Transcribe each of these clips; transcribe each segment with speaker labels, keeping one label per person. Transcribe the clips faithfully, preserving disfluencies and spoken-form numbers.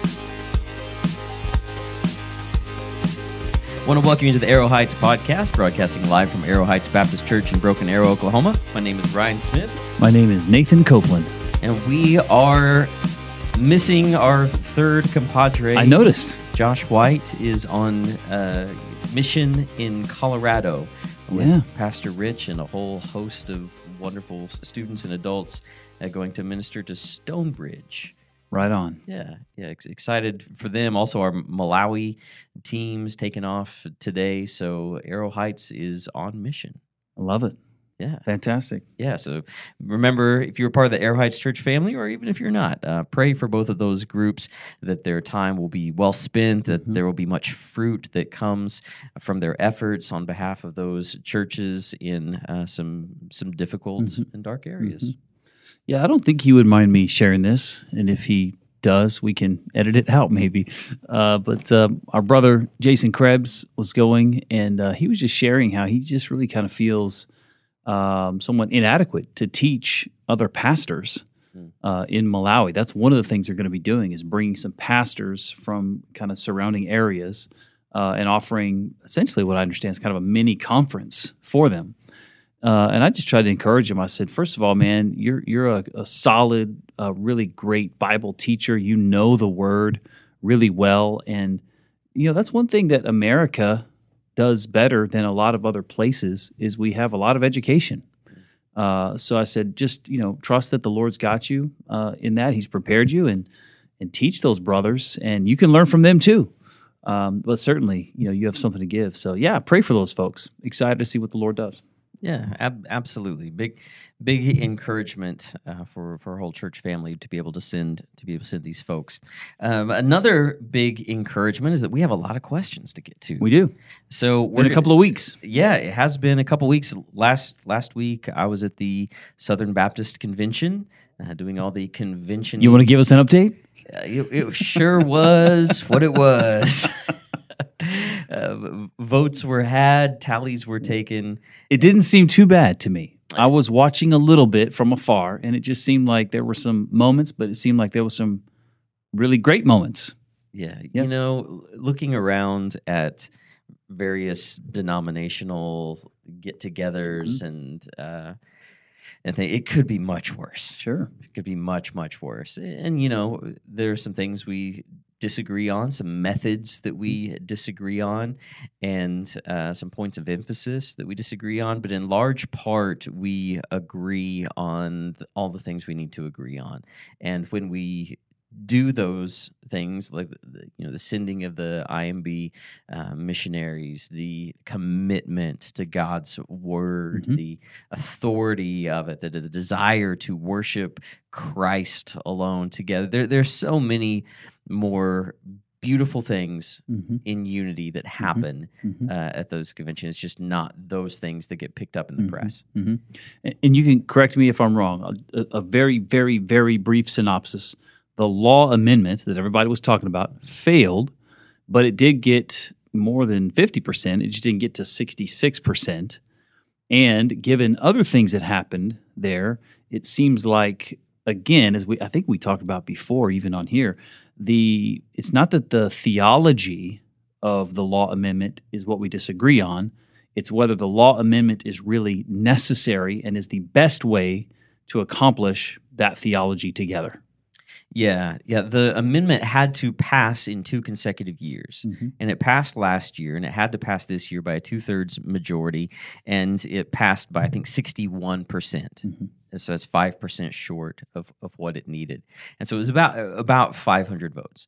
Speaker 1: I want to welcome you to the Arrow Heights podcast, broadcasting live from Arrow Heights Baptist Church in Broken Arrow, Oklahoma. My name is Ryan Smith.
Speaker 2: My name is Nathan Copeland.
Speaker 1: And we are missing our third compadre.
Speaker 2: I noticed.
Speaker 1: Josh White is on uh, mission in Colorado with
Speaker 2: yeah.
Speaker 1: Pastor Rich and a whole host of wonderful students and adults uh, going to minister to Stonebridge.
Speaker 2: Right on.
Speaker 1: Yeah, yeah, ex- excited for them. Also, our Malawi team's taking off today, so Arrow Heights is on mission.
Speaker 2: I love it.
Speaker 1: Yeah.
Speaker 2: Fantastic.
Speaker 1: Yeah, so remember, if you're part of the Arrow Heights Church family, or even if you're not, uh, pray for both of those groups, that their time will be well spent, that mm-hmm. there will be much fruit that comes from their efforts on behalf of those churches in uh, some some difficult mm-hmm. and dark areas.
Speaker 2: Mm-hmm. Yeah, I don't think he would mind me sharing this, and if he does, we can edit it out maybe. Uh, but uh, our brother Jason Krebs was going, and uh, he was just sharing how he just really kind of feels um, somewhat inadequate to teach other pastors uh, in Malawi. That's one of the things they're going to be doing, is bringing some pastors from kind of surrounding areas uh, and offering essentially what I understand is kind of a mini conference for them. Uh, and I just tried to encourage him. I said, first of all, man, you're you're a, a solid, uh, really great Bible teacher. You know the Word really well, and you know that's one thing that America does better than a lot of other places is we have a lot of education. Uh, so I said, just you know, trust that the Lord's got you uh, in that. He's prepared you, and and teach those brothers, and you can learn from them too. Um, but certainly, you know, you have something to give. So yeah, pray for those folks. Excited to see what the Lord does.
Speaker 1: Yeah, ab- absolutely. Big, big encouragement uh, for for our whole church family to be able to send to be able to send these folks. Um, another big encouragement is that we have a lot of questions to get to.
Speaker 2: We do.
Speaker 1: So
Speaker 2: we're in a couple of weeks.
Speaker 1: Yeah, it has been a couple of weeks. Last last week, I was at the Southern Baptist Convention, uh, doing all the convention.
Speaker 2: You want to give us an update?
Speaker 1: Uh, it, it sure was what it was. Uh, votes were had, tallies were taken.
Speaker 2: It didn't seem too bad to me. I was watching a little bit from afar, and it just seemed like there were some moments, but it seemed like there were some really great moments.
Speaker 1: Yeah, yep. You know, looking around at various denominational get-togethers mm-hmm. and uh, and think it could be much worse.
Speaker 2: Sure,
Speaker 1: it could be much, much worse. And you know, there are some things we disagree on, some methods that we disagree on, and uh, some points of emphasis that we disagree on. But in large part, we agree on the, all the things we need to agree on. And when we do those things, like the, you know, the sending of the I M B uh, missionaries, the commitment to God's word, mm-hmm. the authority of it, the, the desire to worship Christ alone together. There, there's so many more beautiful things mm-hmm. in unity that happen mm-hmm. uh, at those conventions. It's just not those things that get picked up in the mm-hmm. press.
Speaker 2: Mm-hmm. And you can correct me if I'm wrong. A, a very, very, very brief synopsis. The law amendment that everybody was talking about failed, but it did get more than fifty percent. It just didn't get to sixty-six percent. And given other things that happened there, it seems like, again, as we I think we talked about before, even on here, the it's not that the theology of the law amendment is what we disagree on. It's whether the law amendment is really necessary and is the best way to accomplish that theology together.
Speaker 1: Yeah, yeah. The amendment had to pass in two consecutive years, mm-hmm. and it passed last year, and it had to pass this year by a two-thirds majority, and it passed by, I think, sixty-one percent. Mm-hmm. So that's five percent short of, of what it needed. And so it was about about five hundred votes.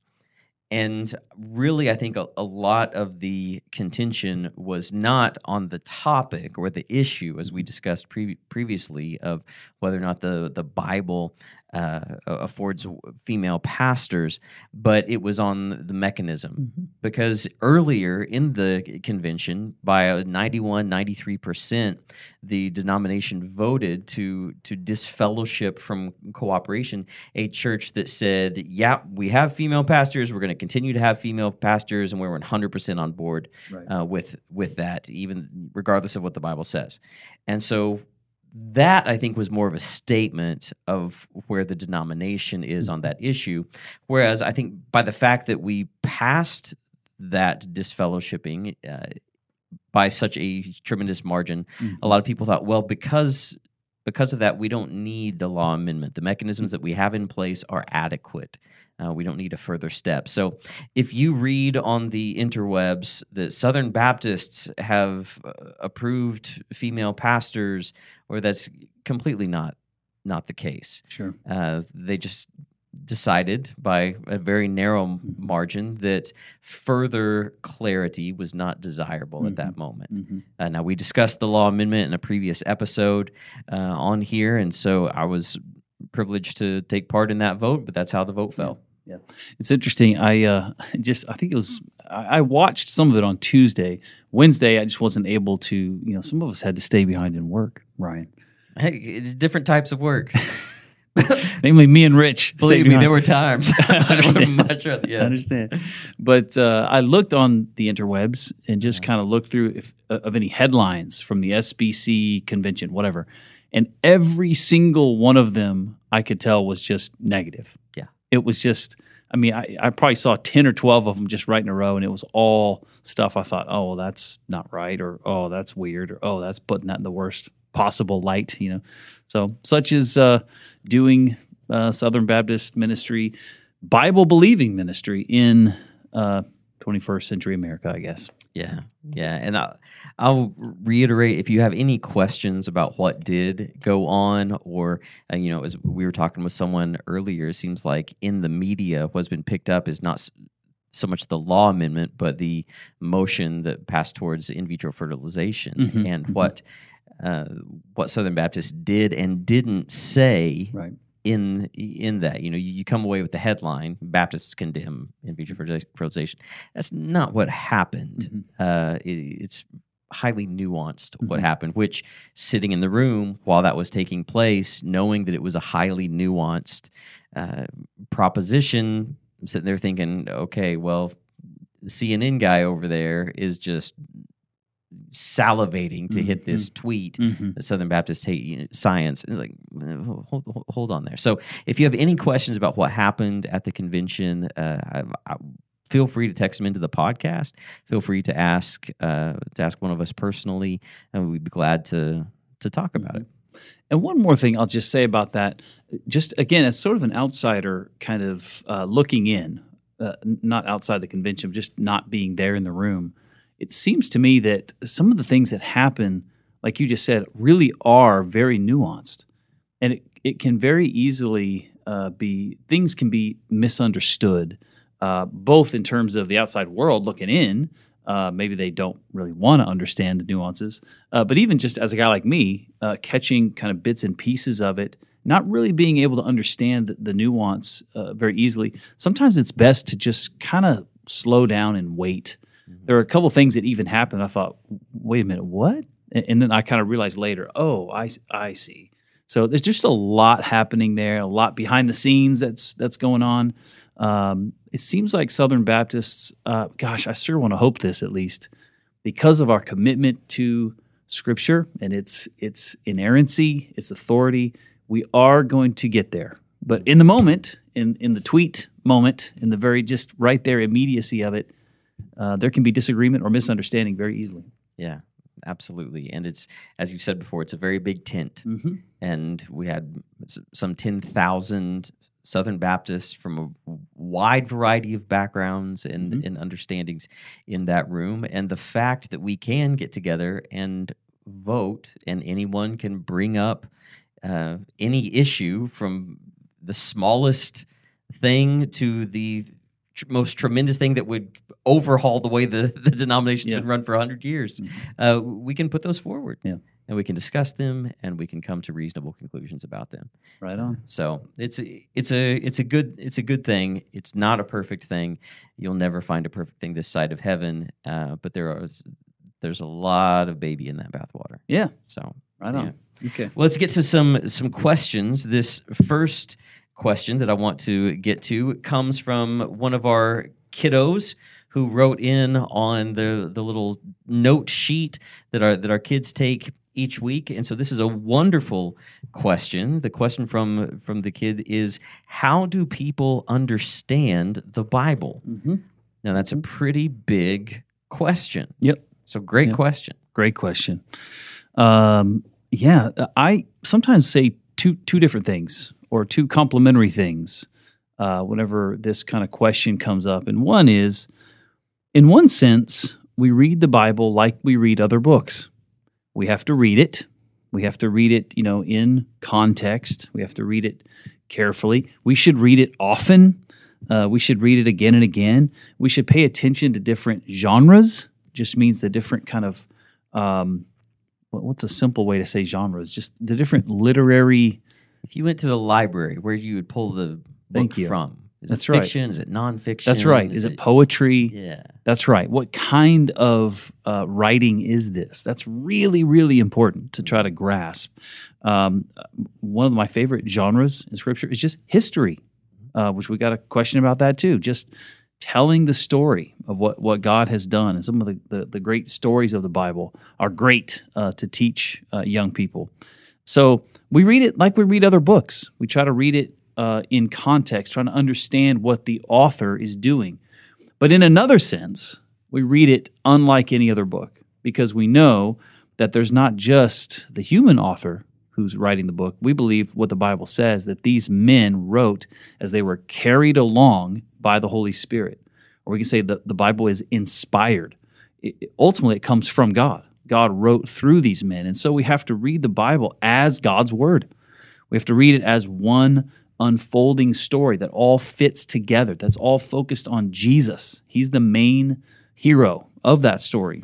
Speaker 1: And really, I think a, a lot of the contention was not on the topic or the issue, as we discussed pre- previously, of whether or not the, the Bible uh, affords female pastors, but it was on the mechanism. Mm-hmm. Because earlier in the convention, by a ninety-one, ninety-three percent, the denomination voted to, to disfellowship from cooperation a church that said, yeah, we have female pastors, we're going to continue to have female pastors, and we're one hundred percent on board right. uh, with with that, even regardless of what the Bible says. And so that, I think, was more of a statement of where the denomination is on that issue. Whereas I think by the fact that we passed that disfellowshipping uh, by such a tremendous margin, mm-hmm. a lot of people thought, well, because because of that, we don't need the law amendment. The mechanisms that we have in place are adequate. Uh, we don't need a further step. So if you read on the interwebs that Southern Baptists have uh, approved female pastors, or that's completely not not the case.
Speaker 2: Sure.
Speaker 1: Uh, they just decided by a very narrow margin that further clarity was not desirable mm-hmm. at that moment. Mm-hmm. Uh, now, we discussed the law amendment in a previous episode uh, on here, and so I was privileged to take part in that vote, but that's how the vote fell.
Speaker 2: Yeah, yeah. It's interesting. I uh, just I think it was I, I watched some of it on Tuesday. Wednesday, I just wasn't able to. You know, some of us had to stay behind and work. Ryan,
Speaker 1: hey, it's different types of work.
Speaker 2: Namely, me and Rich.
Speaker 1: Believe me, there were times.
Speaker 2: I understand.
Speaker 1: Much rather, yeah.
Speaker 2: I understand. But uh, I looked on the interwebs and just kind of looked through if, uh, of any headlines from the S B C convention, whatever. And every single one of them, I could tell, was just negative.
Speaker 1: Yeah.
Speaker 2: It was just, I mean, I, I probably saw ten or twelve of them just right in a row, and it was all stuff I thought, oh, well, that's not right, or oh, that's weird, or oh, that's putting that in the worst possible light, you know. So such is uh, doing uh, Southern Baptist ministry, Bible-believing ministry in uh, twenty-first century America, I guess.
Speaker 1: Yeah, yeah. And I'll, I'll reiterate, if you have any questions about what did go on, or, uh, you know, as we were talking with someone earlier, it seems like in the media what's been picked up is not so much the law amendment, but the motion that passed towards in vitro fertilization mm-hmm, and mm-hmm. what uh, what Southern Baptists did and didn't say
Speaker 2: right.
Speaker 1: in in that. You know, you, you come away with the headline, Baptists condemn in vitro fertilization. That's not what happened. Mm-hmm. Uh, it, it's highly nuanced mm-hmm. what happened, which sitting in the room while that was taking place, knowing that it was a highly nuanced uh, proposition, I'm sitting there thinking, okay, well, the C N N guy over there is just salivating to mm-hmm. hit this tweet mm-hmm. that Southern Baptists hate you know, science. And it's like, hold, hold, hold on there. So if you have any questions about what happened at the convention, uh, I, I, feel free to text them into the podcast. Feel free to ask uh, to ask one of us personally, and we'd be glad to to talk about mm-hmm. it.
Speaker 2: And one more thing I'll just say about that, just again, as sort of an outsider kind of uh, looking in, uh, not outside the convention, just not being there in the room, it seems to me that some of the things that happen, like you just said, really are very nuanced. And it, it can very easily uh, be, things can be misunderstood, uh, both in terms of the outside world looking in. Uh, maybe they don't really want to understand the nuances. Uh, but even just as a guy like me, uh, catching kind of bits and pieces of it, not really being able to understand the, the nuance uh, very easily, sometimes it's best to just kind of slow down and wait. Mm-hmm. There are a couple things that even happened. I thought, wait a minute, what? And, and then I kind of realized later, oh, I, I see. So there's just a lot happening there, a lot behind the scenes that's that's going on. Um, it seems like Southern Baptists, uh, gosh, I sure want to hope this at least, because of our commitment to Scripture and its its inerrancy, its authority, we are going to get there. But in the moment, in, in the tweet moment, in the very just right there immediacy of it, uh, there can be disagreement or misunderstanding very easily.
Speaker 1: Yeah, absolutely. And it's, as you said before, it's a very big tent. Mm-hmm. And we had some ten thousand Southern Baptists from a wide variety of backgrounds and, mm-hmm. and understandings in that room. And the fact that we can get together and vote, and anyone can bring up uh, any issue from the smallest thing to the tr- most tremendous thing that would overhaul the way the, the denomination's yeah. been run for one hundred years, mm-hmm. uh, we can put those forward.
Speaker 2: Yeah.
Speaker 1: And we can discuss them, and we can come to reasonable conclusions about them.
Speaker 2: Right on.
Speaker 1: So it's a, it's a it's a good it's a good thing. It's not a perfect thing. You'll never find a perfect thing this side of heaven. Uh, but there are there's a lot of baby in that bathwater.
Speaker 2: Yeah.
Speaker 1: So
Speaker 2: right on.
Speaker 1: Yeah.
Speaker 2: Okay.
Speaker 1: Well, let's get to some some questions. This first question that I want to get to comes from one of our kiddos who wrote in on the the little note sheet that our that our kids take each week. And so this is a wonderful question. The question from, from the kid is, how do people understand the Bible?
Speaker 2: Mm-hmm.
Speaker 1: Now, that's a pretty big question.
Speaker 2: Yep.
Speaker 1: So great
Speaker 2: Yep.
Speaker 1: question.
Speaker 2: Great question. Um, yeah, I sometimes say two two different things or two complementary things uh, whenever this kind of question comes up. And one is, in one sense, we read the Bible like we read other books. We have to read it. We have to read it, you know, in context. We have to read it carefully. We should read it often. Uh, we should read it again and again. We should pay attention to different genres. Just means the different kind of um, what's a simple way to say genres? Just the different literary.
Speaker 1: If you went to the library, where you would pull the book
Speaker 2: Thank you.
Speaker 1: from? Is
Speaker 2: That's
Speaker 1: it
Speaker 2: right.
Speaker 1: fiction? Is it nonfiction?
Speaker 2: That's right. Is, it poetry?
Speaker 1: Yeah.
Speaker 2: That's right. What kind of uh, writing is this? That's really, really important to try to grasp. Um, one of my favorite genres in Scripture is just history, uh, which we got a question about that too. Just telling the story of what, what God has done. And some of the, the, the great stories of the Bible are great uh, to teach uh, young people. So we read it like we read other books. We try to read it uh, in context, trying to understand what the author is doing. But in another sense, we read it unlike any other book because we know that there's not just the human author who's writing the book. We believe what the Bible says, that these men wrote as they were carried along by the Holy Spirit. Or we can say that the Bible is inspired. It, it, ultimately, it comes from God. God wrote through these men. And so we have to read the Bible as God's Word. We have to read it as one unfolding story that all fits together, that's all focused on Jesus. He's the main hero of that story.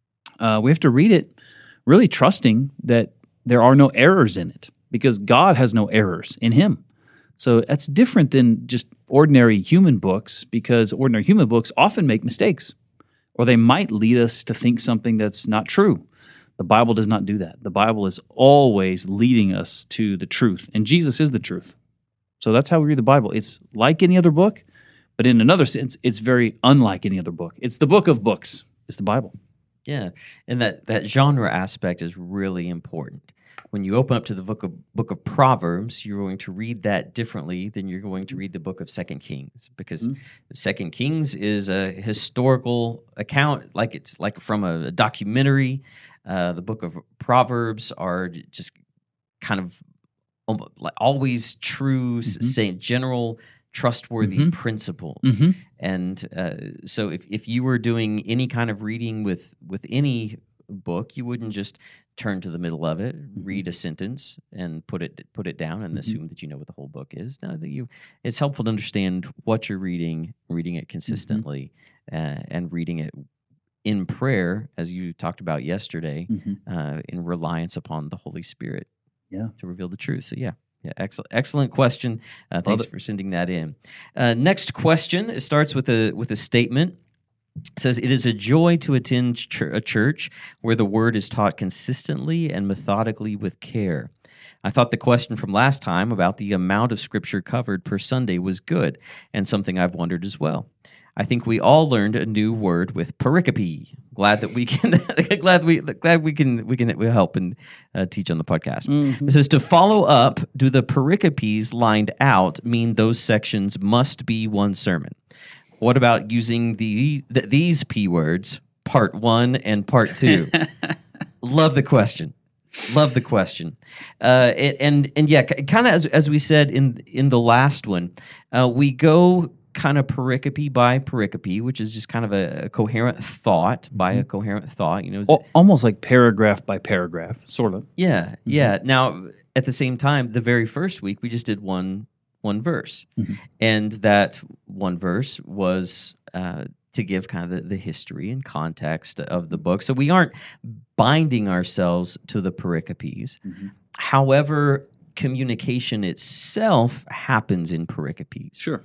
Speaker 2: Uh, we have to read it really trusting that there are no errors in it because God has no errors in Him. So that's different than just ordinary human books because ordinary human books often make mistakes or they might lead us to think something that's not true. The Bible does not do that. The Bible is always leading us to the truth, and Jesus is the truth. So that's how we read the Bible. It's like any other book, but in another sense, it's very unlike any other book. It's the book of books. It's the Bible.
Speaker 1: Yeah, and that, that genre aspect is really important. When you open up to the book of book of Proverbs, you're going to read that differently than you're going to read the book of Second Kings, because mm-hmm. Second Kings is a historical account, like it's like from a, a documentary. Uh, the book of Proverbs are just kind of like always true, mm-hmm. saying general trustworthy mm-hmm. principles. Mm-hmm. And uh, so if, if you were doing any kind of reading with, with any book, you wouldn't just turn to the middle of it, mm-hmm. read a sentence, and put it put it down and mm-hmm. assume that you know what the whole book is. No, that you it's helpful to understand what you're reading, reading it consistently, mm-hmm. uh, and reading it in prayer, as you talked about yesterday, mm-hmm. uh, in reliance upon the Holy Spirit.
Speaker 2: Yeah,
Speaker 1: to reveal the truth. So yeah, yeah, excellent, excellent question. Uh, thanks for sending that in. Uh, next question. It starts with a with a statement. It says, "It is a joy to attend ch- a church where the word is taught consistently and methodically with care." I thought the question from last time about the amount of scripture covered per Sunday was good, and something I've wondered as well. I think we all learned a new word with pericope. Glad that we can. glad we. Glad we can. We can we help and uh, teach on the podcast. Mm-hmm. It says, to follow up, do the pericopes lined out mean those sections must be one sermon? What about using the, the these p words, part one and part two? Love the question. Love the question. Uh, it, and and yeah, kind of as as we said in in the last one, uh, we go kind of pericope by pericope, which is just kind of a, a coherent thought by mm-hmm. a coherent thought. You know,
Speaker 2: o- almost like paragraph by paragraph, sort of.
Speaker 1: Yeah, mm-hmm. yeah. Now, at the same time, the very first week we just did one one verse, mm-hmm. and that one verse was uh, to give kind of the, the history and context of the book. So we aren't binding ourselves to the pericopes. Mm-hmm. However, communication itself happens in pericopes.
Speaker 2: Sure.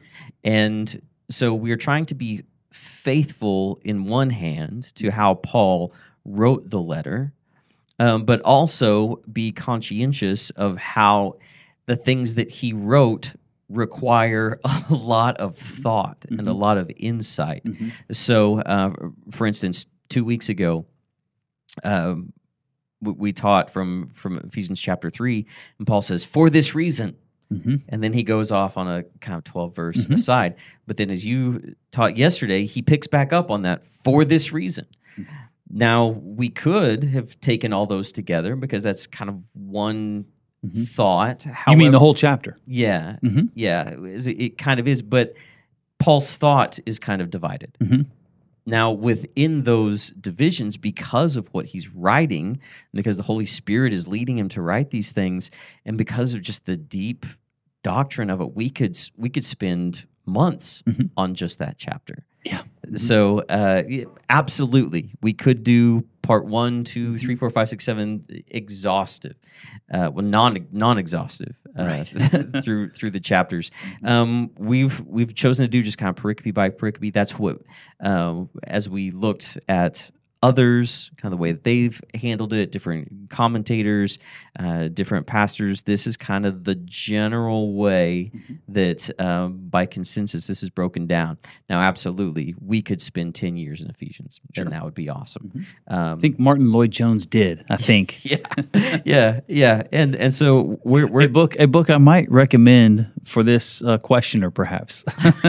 Speaker 1: And so we're trying to be faithful in one hand to how Paul wrote the letter, um, but also be conscientious of how the things that he wrote require a lot of thought mm-hmm. and a lot of insight. Mm-hmm. So, uh, for instance, two weeks ago, um, we, we taught from from Ephesians chapter three, and Paul says, "For this reason."
Speaker 2: Mm-hmm.
Speaker 1: And then he goes off on a kind of twelve verse
Speaker 2: Mm-hmm.
Speaker 1: aside. But then, as you taught yesterday, he picks back up on that for this reason. Mm-hmm. Now, we could have taken all those together because that's kind of one mm-hmm. thought.
Speaker 2: However, you mean the whole chapter?
Speaker 1: Yeah. Mm-hmm. Yeah. It, it kind of is. But Paul's thought is kind of divided. Mm-hmm. Now, within those divisions, because of what he's writing, because the Holy Spirit is leading him to write these things, and because of just the deep doctrine of it, we could we could spend months mm-hmm. on just that chapter.
Speaker 2: Yeah.
Speaker 1: So, uh, absolutely, we could do part one, two, three, four, five, six, seven, exhaustive. Uh, well, non non exhaustive uh, right. through through the chapters. Um, we've we've chosen to do just kind of pericope by pericope. That's what uh, as we looked at others, kind of the way that they've handled it, different commentators, uh, different pastors. This is kind of the general way mm-hmm. that, um, by consensus, this is broken down. Now, absolutely, we could spend ten years in Ephesians, sure. and that would be awesome.
Speaker 2: Mm-hmm. Um, I think Martin Lloyd-Jones did, I think.
Speaker 1: yeah, yeah, yeah. And and so we're, we're...
Speaker 2: A book, a book I might recommend for this uh, questioner, perhaps.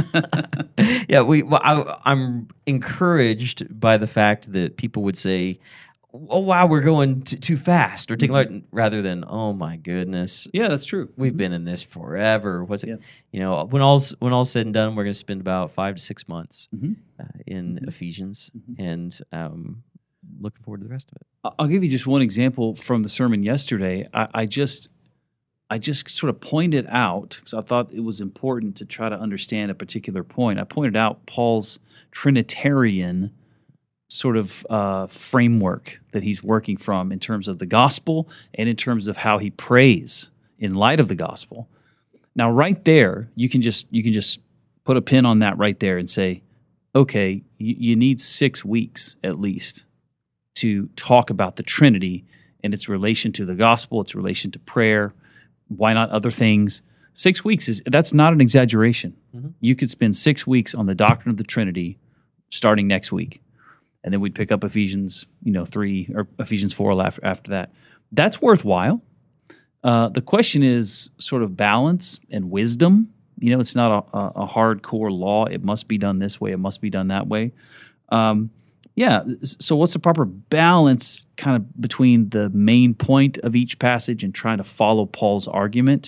Speaker 1: yeah, we. Well, I, I'm encouraged by the fact that people would say, "Oh wow, we're going t- too fast," or taking mm-hmm. rather than, "Oh my goodness."
Speaker 2: Yeah, that's true.
Speaker 1: We've
Speaker 2: mm-hmm.
Speaker 1: been in this forever. What's it?
Speaker 2: Yeah.
Speaker 1: You know, when all's when all's said and done, we're going to spend about five to six months mm-hmm. uh, in mm-hmm. Ephesians, mm-hmm. and um, looking forward to the rest of it.
Speaker 2: I'll give you just one example from the sermon yesterday. I, I just. I just sort of pointed out, because I thought it was important to try to understand a particular point. I pointed out Paul's Trinitarian sort of uh, framework that he's working from in terms of the gospel and in terms of how he prays in light of the gospel. Now, right there, you can just you can just put a pin on that right there and say, okay, you, you need six weeks at least to talk about the Trinity and its relation to the gospel, its relation to prayer. Why not other things? Six weeks is that's not an exaggeration. Mm-hmm. You could spend six weeks on the doctrine of the Trinity, starting next week, and then we'd pick up Ephesians, you know, three or Ephesians four after, after that. That's worthwhile. Uh, the question is sort of balance and wisdom. You know, it's not a, a hardcore law. It must be done this way. It must be done that way. Um, Yeah, so what's the proper balance kind of between the main point of each passage and trying to follow Paul's argument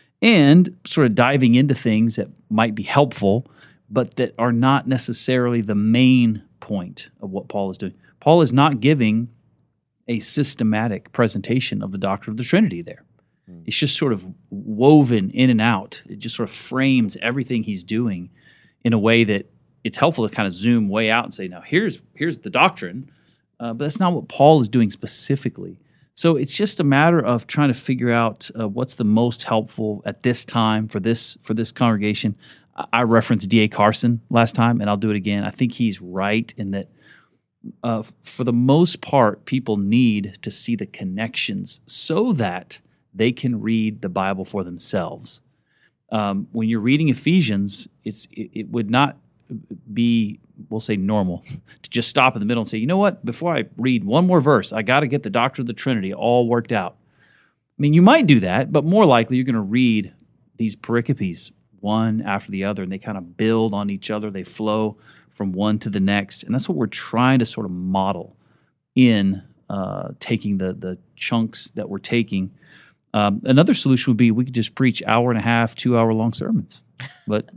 Speaker 2: and sort of diving into things that might be helpful but that are not necessarily the main point of what Paul is doing? Paul is not giving a systematic presentation of the doctrine of the Trinity there. Mm. It's just sort of woven in and out. It just sort of frames everything he's doing in a way that it's helpful to kind of zoom way out and say, now here's here's the doctrine, uh, but that's not what Paul is doing specifically. So it's just a matter of trying to figure out uh, what's the most helpful at this time for this for this congregation. I referenced D A Carson last time, and I'll do it again. I think he's right in that uh, for the most part, people need to see the connections so that they can read the Bible for themselves. Um, when you're reading Ephesians, it's it, it would not be, we'll say, normal to just stop in the middle and say, you know what, before I read one more verse, I got to get the doctrine of the Trinity all worked out. I mean, you might do that, but more likely you're going to read these pericopes one after the other, and they kind of build on each other. They flow from one to the next, and that's what we're trying to sort of model in uh, taking the the chunks that we're taking. Um, another solution would be we could just preach hour and a half, two hour long sermons, but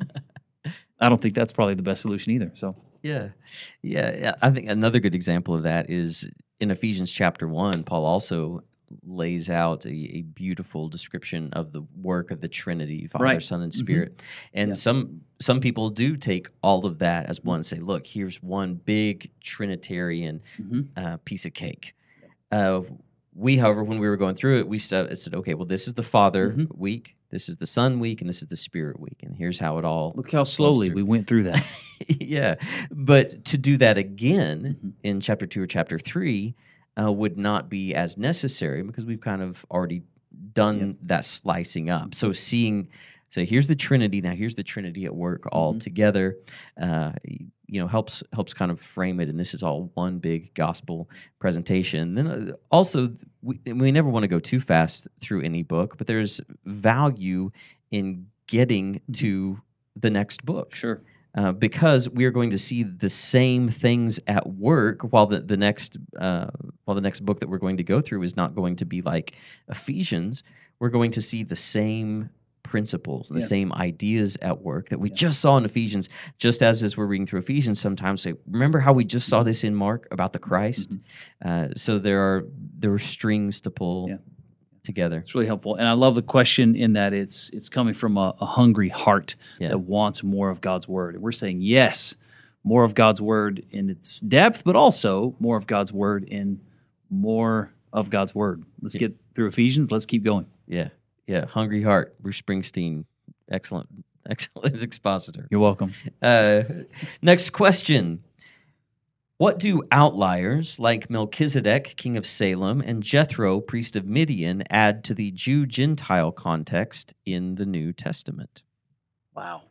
Speaker 2: I don't think that's probably the best solution either. So
Speaker 1: yeah, yeah, yeah. I think another good example of that is in Ephesians chapter one. Paul also lays out a, a beautiful description of the work of the Trinity, Father, right. Son, and Spirit. Mm-hmm. And yeah. some some people do take all of that as one. Say, look, here's one big Trinitarian mm-hmm. uh, piece of cake. Uh, we, however, when we were going through it, we said, said okay, well, this is the Father mm-hmm. week. This is the Son week, and this is the Spirit week, and here's how it all.
Speaker 2: Look how slowly we went through that.
Speaker 1: Yeah, but to do that again mm-hmm. in chapter two or chapter three uh, would not be as necessary because we've kind of already done yep. that slicing up. So seeing, so here's the Trinity. Now here's the Trinity at work all mm-hmm. together. Uh, you know, helps helps kind of frame it. And this is all one big gospel presentation. Then uh, also, we, we never want to go too fast through any book, but there's value in getting to the next book.
Speaker 2: Sure.
Speaker 1: Uh, because we are going to see the same things at work, while the the next uh, while the next book that we're going to go through is not going to be like Ephesians. We're going to see the same principles, the
Speaker 2: Yeah.
Speaker 1: same ideas at work that we
Speaker 2: Yeah.
Speaker 1: just saw in Ephesians. Just as as we're reading through Ephesians, sometimes say, remember how we just saw this in Mark about the Christ.
Speaker 2: Mm-hmm.
Speaker 1: Uh, so there are there are strings to pull.
Speaker 2: Yeah.
Speaker 1: Together.
Speaker 2: It's really helpful, and I love the question in that it's it's coming from a, a hungry heart
Speaker 1: Yeah.
Speaker 2: that wants more of God's word. And we're saying yes, more of God's word in its depth, but also more of God's word in more of God's word. Let's
Speaker 1: Yeah.
Speaker 2: get through Ephesians. Let's keep going.
Speaker 1: Yeah, yeah. Hungry Heart, Bruce Springsteen, excellent, excellent expositor.
Speaker 2: You're welcome.
Speaker 1: Uh, next question. What do outliers like Melchizedek, king of Salem, and Jethro, priest of Midian, add to the Jew-Gentile context in the New Testament?
Speaker 2: Wow.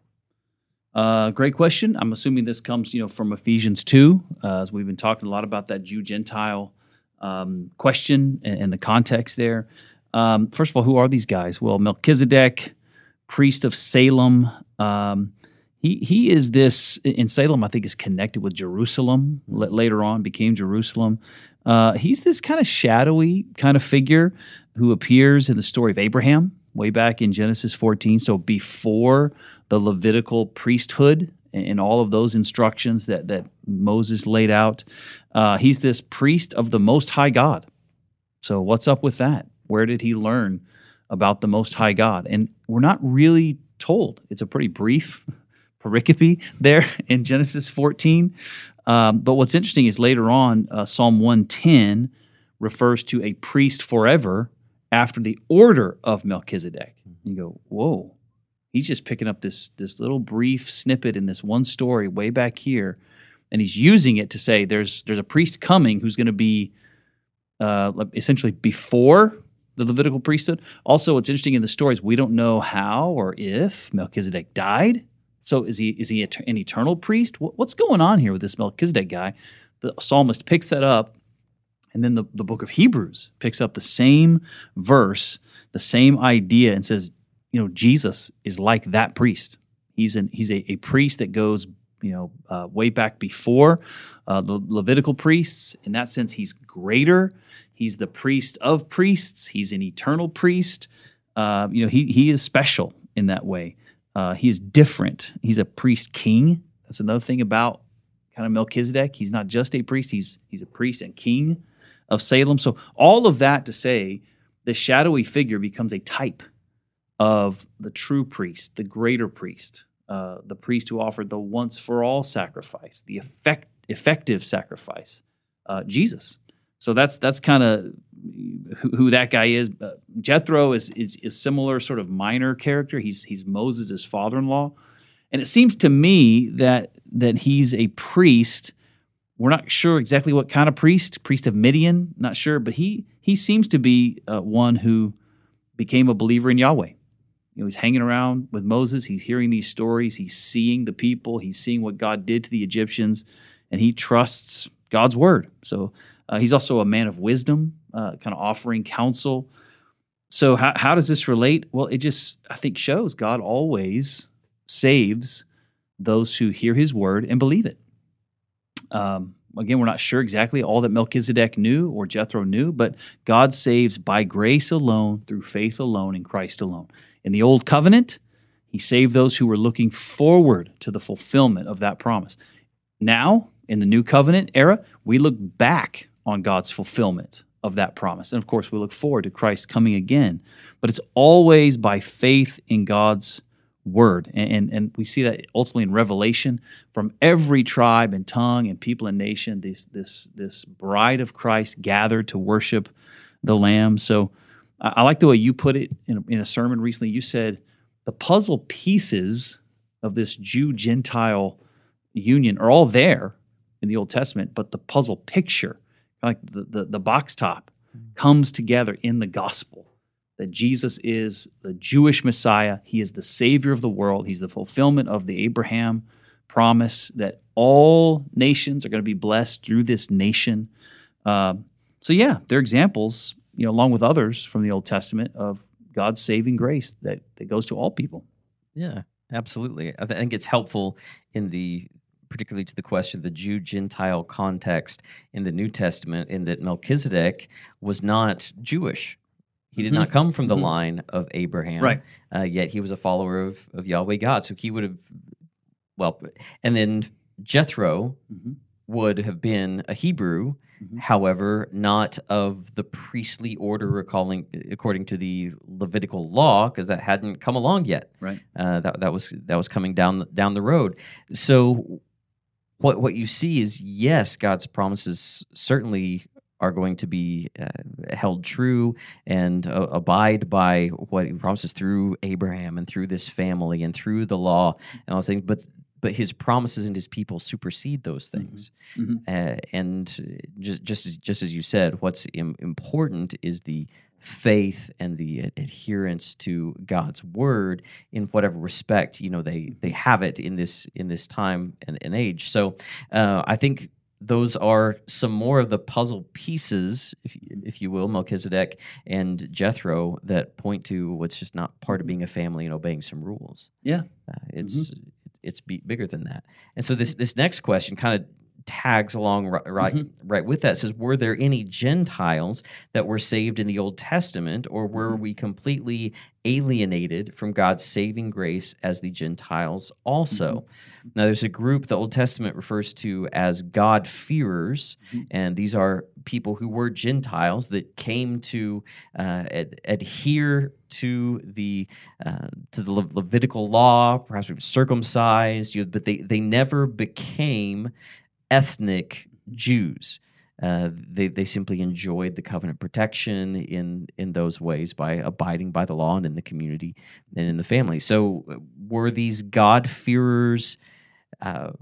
Speaker 2: Uh, great question. I'm assuming this comes, you know, from Ephesians two, uh, as we've been talking a lot about that Jew-Gentile um, question and, and the context there. Um, first of all, who are these guys? Well, Melchizedek, priest of Salem. Um, he he is this, in Salem, I think, is connected with Jerusalem. L- later on, became Jerusalem. Uh, he's this kind of shadowy kind of figure who appears in the story of Abraham way back in Genesis fourteen. So before the Levitical priesthood and all of those instructions that, that Moses laid out. Uh, he's this priest of the Most High God. So what's up with that? Where did he learn about the Most High God? And we're not really told. It's a pretty brief pericope there in Genesis fourteen. Um, but what's interesting is later on, uh, Psalm one ten refers to a priest forever after the order of Melchizedek. You go, whoa. He's just picking up this, this little brief snippet in this one story way back here, and he's using it to say there's there's a priest coming who's going to be uh, essentially before the Levitical priesthood. Also, what's interesting in the story is we don't know how or if Melchizedek died. So is he is he an eternal priest? What's going on here with this Melchizedek guy? The psalmist picks that up, and then the, the book of Hebrews picks up the same verse, the same idea, and says, you know, Jesus is like that priest. He's an he's a, a priest that goes, you know, uh, way back before uh, the Levitical priests. In that sense, he's greater. He's the priest of priests. He's an eternal priest. Uh, you know, he he is special in that way. Uh, he is different. He's a priest king. That's another thing about kind of Melchizedek. He's not just a priest. He's he's a priest and king of Salem. So all of that to say, the shadowy figure becomes a type of the true priest, the greater priest, uh, the priest who offered the once-for-all sacrifice, the effect, effective sacrifice, uh, Jesus. So that's that's kind of who, who that guy is. Uh, Jethro is, is is similar, sort of minor character. He's he's Moses' father-in-law, and it seems to me that that he's a priest. We're not sure exactly what kind of priest, priest of Midian, not sure, but he he seems to be uh, one who became a believer in Yahweh. You know, he's hanging around with Moses. He's hearing these stories. He's seeing the people. He's seeing what God did to the Egyptians, and he trusts God's word. So uh, he's also a man of wisdom, uh, kind of offering counsel. So how, how does this relate? Well, it just, I think, shows God always saves those who hear his word and believe it. Um, again, we're not sure exactly all that Melchizedek knew or Jethro knew, but God saves by grace alone, through faith alone, in Christ alone. In the Old Covenant, he saved those who were looking forward to the fulfillment of that promise. Now, in the New Covenant era, we look back on God's fulfillment of that promise. And of course, we look forward to Christ coming again. But it's always by faith in God's word. And, and, and we see that ultimately in Revelation, from every tribe and tongue and people and nation, this, this, this bride of Christ gathered to worship the Lamb. So I, I like the way you put it in a, in a sermon recently. You said the puzzle pieces of this Jew-Gentile union are all there in the Old Testament, but the puzzle picture, like the, the, the box top, comes together in the gospel. That Jesus is the Jewish Messiah. He is the Savior of the world. He's the fulfillment of the Abraham promise that all nations are going to be blessed through this nation. Um, so yeah, they're examples, you know, along with others from the Old Testament of God's saving grace that, that goes to all people.
Speaker 1: Yeah, absolutely. I think it's helpful in the, particularly to the question of the Jew-Gentile context in the New Testament, in that Melchizedek was not Jewish. He did
Speaker 2: Mm-hmm.
Speaker 1: not come from the
Speaker 2: Mm-hmm.
Speaker 1: line of Abraham,
Speaker 2: Right.
Speaker 1: uh, yet he was a follower of, of Yahweh God. So he would have, well, and then Jethro
Speaker 2: Mm-hmm.
Speaker 1: would have been a Hebrew,
Speaker 2: Mhm.
Speaker 1: however, not of the priestly order recalling, according to the Levitical law, because that hadn't come along yet.
Speaker 2: Right.
Speaker 1: Uh, that that was that was coming down down the road. So what what you see is, yes, God's promises certainly are going to be uh, held true and uh, abide by what He promises through Abraham and through this family and through the law and all those things. But but His promises and His people supersede those things.
Speaker 2: Mm-hmm.
Speaker 1: Uh, and just just as, just as you said, what's Im- important is the faith and the ad- adherence to God's word in whatever respect, you know, they they have it in this in this time and, and age. So uh, I think those are some more of the puzzle pieces, if you, if you will, Melchizedek and Jethro, that point to what's just not part of being a family and obeying some rules.
Speaker 2: Yeah.
Speaker 1: Uh, it's it's be, bigger than that. And so this this next question kind of tags along right right,
Speaker 2: Mm-hmm.
Speaker 1: right with that. It says, were there any Gentiles that were saved in the Old Testament, or were we completely alienated from God's saving grace as the Gentiles also?
Speaker 2: Mm-hmm.
Speaker 1: Now, there's a group the Old Testament refers to as God-fearers,
Speaker 2: Mm-hmm.
Speaker 1: and these are people who were Gentiles that came to uh, ad- adhere to the uh, to the Le- Levitical law, perhaps we were circumcised, you know, but they they never became ethnic Jews. Uh, they they simply enjoyed the covenant protection in in those ways by abiding by the law and in the community and in the family. So, uh, were these God-fearers uh,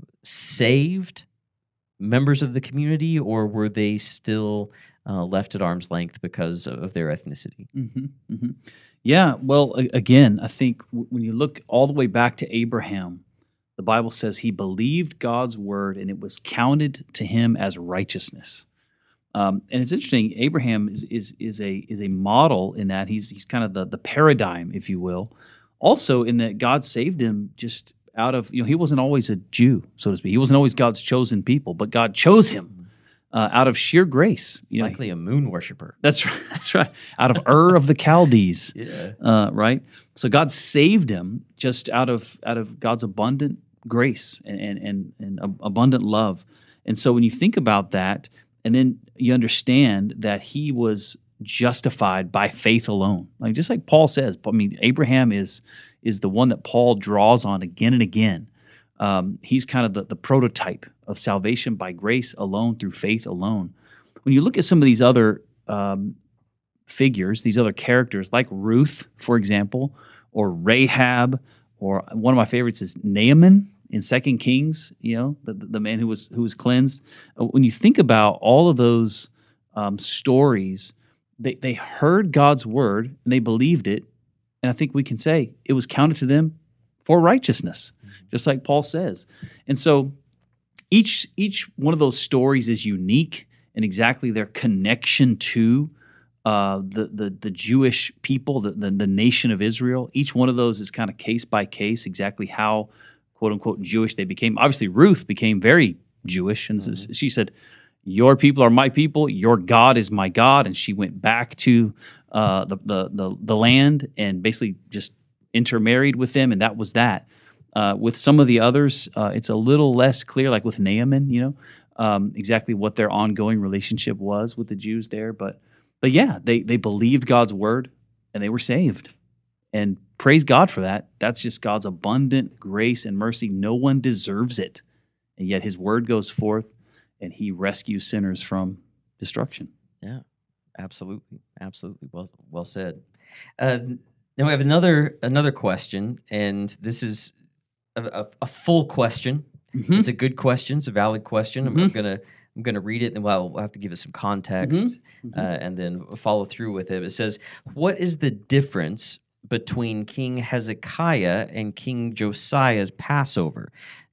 Speaker 1: saved members of the community, or were they still uh, left at arm's length because of their ethnicity?
Speaker 2: Mm-hmm. Mm-hmm. Yeah. Well, a- again, I think w- when you look all the way back to Abraham, the Bible says he believed God's word and it was counted to him as righteousness. Um, and it's interesting. Abraham is is is a is a model in that he's he's kind of the the paradigm, if you will. Also, in that God saved him just out of, you know, he wasn't always a Jew, so to speak. He wasn't always God's chosen people, but God chose him uh, out of sheer grace. You know,
Speaker 1: Likely a moon worshiper.
Speaker 2: that's right. That's right. Out of Ur of the Chaldees.
Speaker 1: Yeah.
Speaker 2: Uh, right. So God saved him just out of out of God's abundant grace and and and, and ab- abundant love. And so when you think about that, and then you understand that he was justified by faith alone, like just like Paul says. I mean, Abraham is is the one that Paul draws on again and again. Um, he's kind of the, the prototype of salvation by grace alone through faith alone. When you look at some of these other um, figures, these other characters, like Ruth, for example, or Rahab, or one of my favorites is Naaman in Second Kings. You know, the, the man who was who was cleansed. Uh, When you think about all of those um, stories, they they heard God's word and they believed it, and I think we can say it was counted to them for righteousness, just like Paul says. And so each each one of those stories is unique in exactly their connection to uh, the, the the Jewish people, the, the the nation of Israel. Each one of those is kind of case by case, exactly how quote unquote Jewish they became. Obviously, Ruth became very Jewish, and mm-hmm. she said, "Your people are my people. Your God is my God." And she went back to uh, the, the the the land and basically just intermarried with them, and that was that. Uh, with some of the others, uh, it's a little less clear, like with Naaman, you know, um, exactly what their ongoing relationship was with the Jews there. But, but yeah, they they believed God's word and they were saved. And praise God for that. That's just God's abundant grace and mercy. No one deserves it. And yet his word goes forth and he rescues sinners from destruction.
Speaker 1: Yeah, absolutely. Absolutely. Well, well said. Uh, now we have another another question, and this is a, a, a full question. Mm-hmm. It's a good question. It's a valid question. Mm-hmm. I'm, I'm gonna I'm gonna read it, and we'll, we'll have to give it some context, mm-hmm. uh, and then follow through with it. It says, "What is the difference between King Hezekiah and King Josiah's Passover?"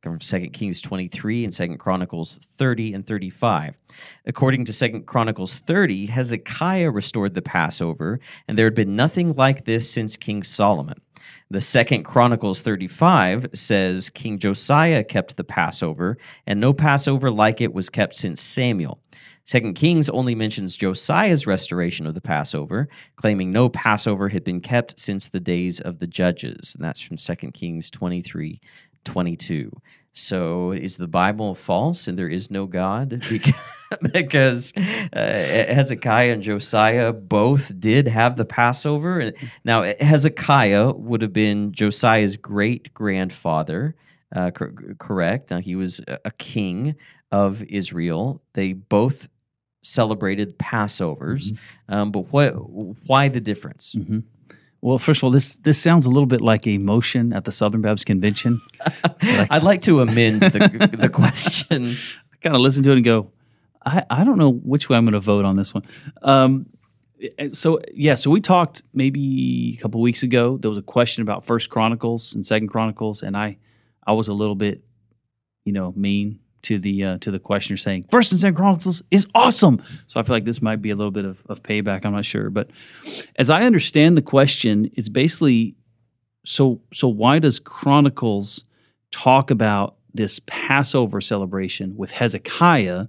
Speaker 1: from Second Kings twenty-three and Second Chronicles thirty and thirty-five. According to Second Chronicles thirty, Hezekiah restored the Passover, and there had been nothing like this since King Solomon. The Second Chronicles thirty-five says King Josiah kept the Passover, and no Passover like it was kept since Samuel. Second Kings only mentions Josiah's restoration of the Passover, claiming no Passover had been kept since the days of the judges. And that's from Second Kings twenty-three twenty-two. So is the Bible false and there is no God? Because uh, Hezekiah and Josiah both did have the Passover. Now, Hezekiah would have been Josiah's great-grandfather, uh, cor- correct? Now, he was a king of Israel. They both celebrated Passovers, mm-hmm. um, but what? Why the difference?
Speaker 2: Mm-hmm. Well, first of all, this this sounds a little bit like a motion at the Southern Baptist Convention.
Speaker 1: Like, I'd like to amend the, the question.
Speaker 2: I kind of listen to it and go, I, I don't know which way I'm going to vote on this one. Um, so yeah, so we talked maybe a couple weeks ago. There was a question about First Chronicles and Second Chronicles, and I I was a little bit, you know, mean to the uh, to the questioner, saying First and Second Chronicles is awesome. So I feel like this might be a little bit of, of payback. I'm not sure, but as I understand the question, it's basically so so why does Chronicles talk about this Passover celebration with Hezekiah,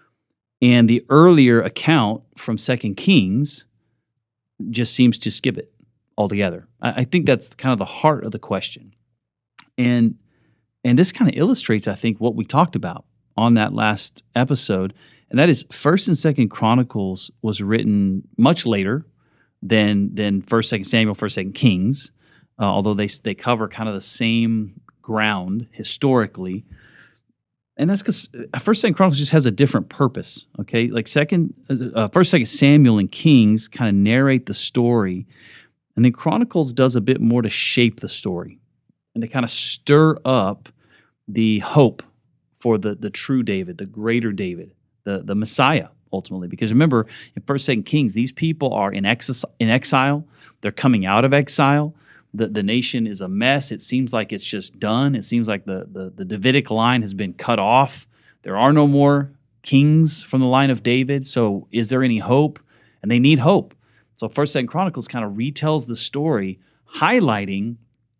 Speaker 2: and the earlier account from Second Kings just seems to skip it altogether? I, I think that's kind of the heart of the question, and. And this kind of illustrates, I think, what we talked about on that last episode, and that is First and Second Chronicles was written much later than than First, Second Samuel, First, Second Kings, uh, although they they cover kind of the same ground historically. And that's because First, Second Chronicles just has a different purpose. Okay, like Second, uh, First, Second Samuel, and Kings kind of narrate the story, and then Chronicles does a bit more to shape the story and to kind of stir up the hope for the, the true David, the greater David, the, the Messiah, ultimately. Because remember, in First, Second Kings, these people are in, ex- in exile. They're coming out of exile. The, the nation is a mess. It seems like it's just done. It seems like the, the, the Davidic line has been cut off. There are no more kings from the line of David. So is there any hope? And they need hope. So First, Second Chronicles kind of retells the story, highlighting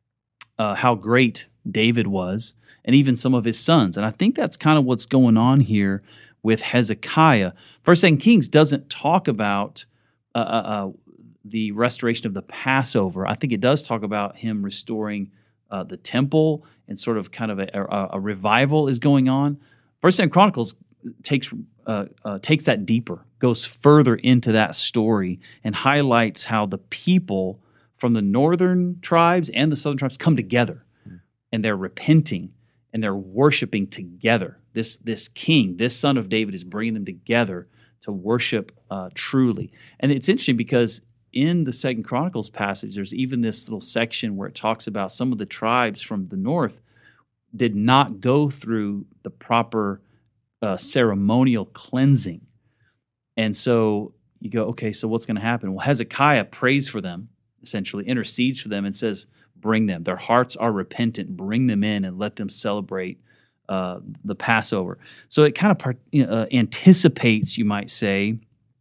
Speaker 2: uh, how great David was, and even some of his sons. And I think that's kind of what's going on here with Hezekiah. First Second Kings doesn't talk about uh, uh, the restoration of the Passover. I think it does talk about him restoring uh, the temple, and sort of kind of a, a, a revival is going on. First Second Chronicles takes uh, uh, takes that deeper, goes further into that story, and highlights how the people from the northern tribes and the southern tribes come together, mm. and they're repenting, and they're worshiping together. This, this king, this son of David, is bringing them together to worship uh, truly. And it's interesting because in the Second Chronicles passage, there's even this little section where it talks about some of the tribes from the north did not go through the proper uh, ceremonial cleansing. And so you go, okay, so what's going to happen? Well, Hezekiah prays for them, essentially intercedes for them, and says, bring them. Their hearts are repentant. Bring them in and let them celebrate uh, the Passover. So it kind of part, you know, uh, anticipates, you might say,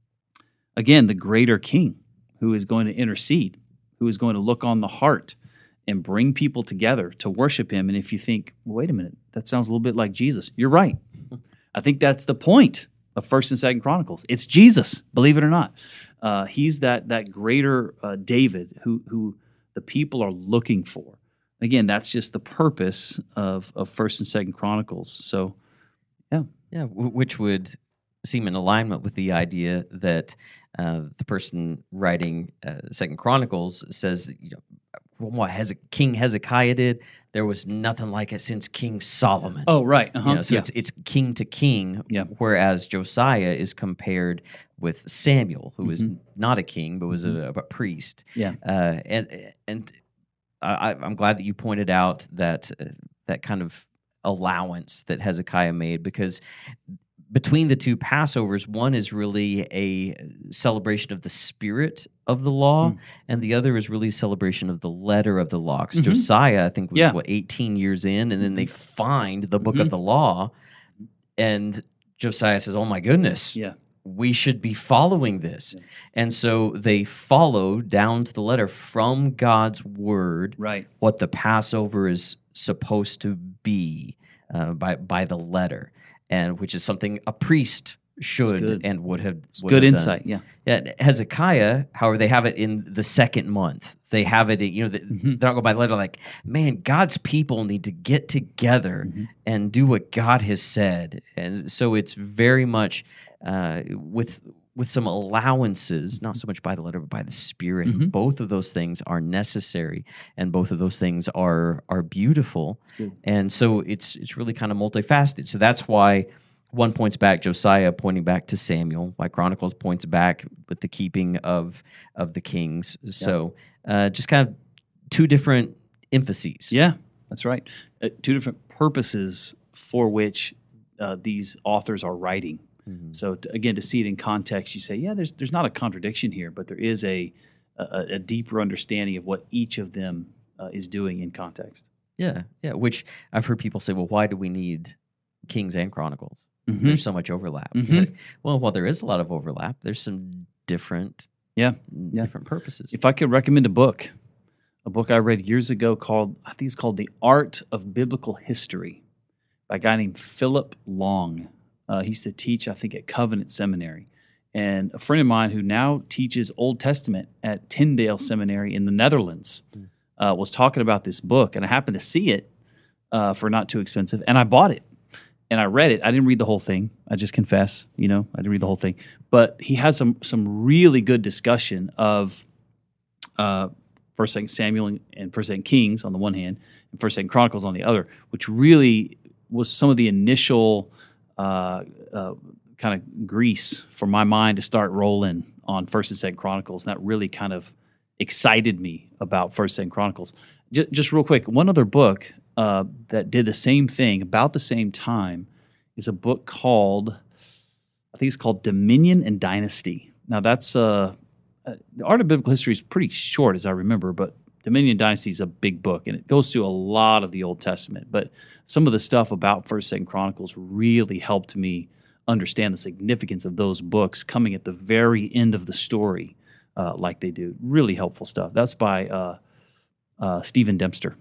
Speaker 2: again, the greater king who is going to intercede, who is going to look on the heart and bring people together to worship him. And if you think, well, wait a minute, that sounds a little bit like Jesus, you're right. I think that's the point of First and Second Chronicles. It's Jesus, believe it or not. Uh, he's that that greater uh, David who who the people are looking for. Again, that's just the purpose of, of First and Second Chronicles. So, yeah.
Speaker 1: Yeah, w- which would seem in alignment with the idea that uh, the person writing uh, Second Chronicles says, you know, what Heze- King Hezekiah did, there was nothing like it since King Solomon.
Speaker 2: Oh, right. Uh-huh.
Speaker 1: You know, so
Speaker 2: yeah.
Speaker 1: it's it's king to king,
Speaker 2: yeah.
Speaker 1: whereas Josiah is compared with Samuel, who mm-hmm. was not a king but was mm-hmm. a, a priest.
Speaker 2: Yeah,
Speaker 1: uh, and and I, I'm glad that you pointed out that uh, that kind of allowance that Hezekiah made, because between the two Passovers, one is really a celebration of the spirit of the law, mm. and the other is really a celebration of the letter of the law. Because mm-hmm. Josiah, I think, was, yeah. what, eighteen years in, and then they find the book mm-hmm. of the law, and Josiah says, oh, my goodness.
Speaker 2: Yeah.
Speaker 1: We should be following this. Yeah. And so they follow down to the letter from God's word
Speaker 2: right.
Speaker 1: what the Passover is supposed to be uh, by by the letter, and which is something a priest should and would have
Speaker 2: It's
Speaker 1: would
Speaker 2: good
Speaker 1: have
Speaker 2: insight,
Speaker 1: done.
Speaker 2: yeah.
Speaker 1: yeah. Hezekiah, however, they have it in the second month. They have it, you know, the, mm-hmm. they're not going by letter like, man, God's people need to get together mm-hmm. and do what God has said. And so it's very much uh, with with some allowances, not so much by the letter, but by the Spirit. Mm-hmm. Both of those things are necessary, and both of those things are are beautiful. And so it's it's really kind of multifaceted. So that's why one points back, Josiah pointing back to Samuel, why Chronicles points back with the keeping of of the kings. So uh, just kind of two different emphases.
Speaker 2: Yeah, that's right. Uh, two different purposes for which uh, these authors are writing. Mm-hmm. So to, again, to see it in context, you say, yeah, there's there's not a contradiction here, but there is a a, a deeper understanding of what each of them uh, is doing in context.
Speaker 1: Yeah, yeah. Which I've heard people say, well, why do we need Kings and Chronicles?
Speaker 2: Mm-hmm.
Speaker 1: There's so much overlap.
Speaker 2: Mm-hmm.
Speaker 1: Well, while there is a lot of overlap, there's some different,
Speaker 2: yeah,
Speaker 1: different
Speaker 2: yeah.
Speaker 1: purposes.
Speaker 2: If I could recommend a book, a book I read years ago called, I think it's called The Art of Biblical History by a guy named Philip Long. Uh, he used to teach, I think, at Covenant Seminary. And a friend of mine who now teaches Old Testament at Tyndale Seminary in the Netherlands uh, was talking about this book. And I happened to see it uh, for not too expensive. And I bought it. And I read it. I didn't read the whole thing. I just confess, you know, I didn't read the whole thing. But he has some some really good discussion of uh, First, Second Samuel and First, Second Kings on the one hand, and First, Second Chronicles on the other, which really was some of the initial uh, uh, kind of grease for my mind to start rolling on First and Second Chronicles. And that really kind of excited me about First, Second Chronicles. Just, just real quick, one other book Uh, that did the same thing about the same time is a book called, I think it's called Dominion and Dynasty. Now that's, uh, uh, The Art of Biblical History is pretty short as I remember, but Dominion and Dynasty is a big book and it goes through a lot of the Old Testament. But some of the stuff about First, Second Chronicles really helped me understand the significance of those books coming at the very end of the story uh, like they do. Really helpful stuff. That's by uh, uh, Stephen Dempster.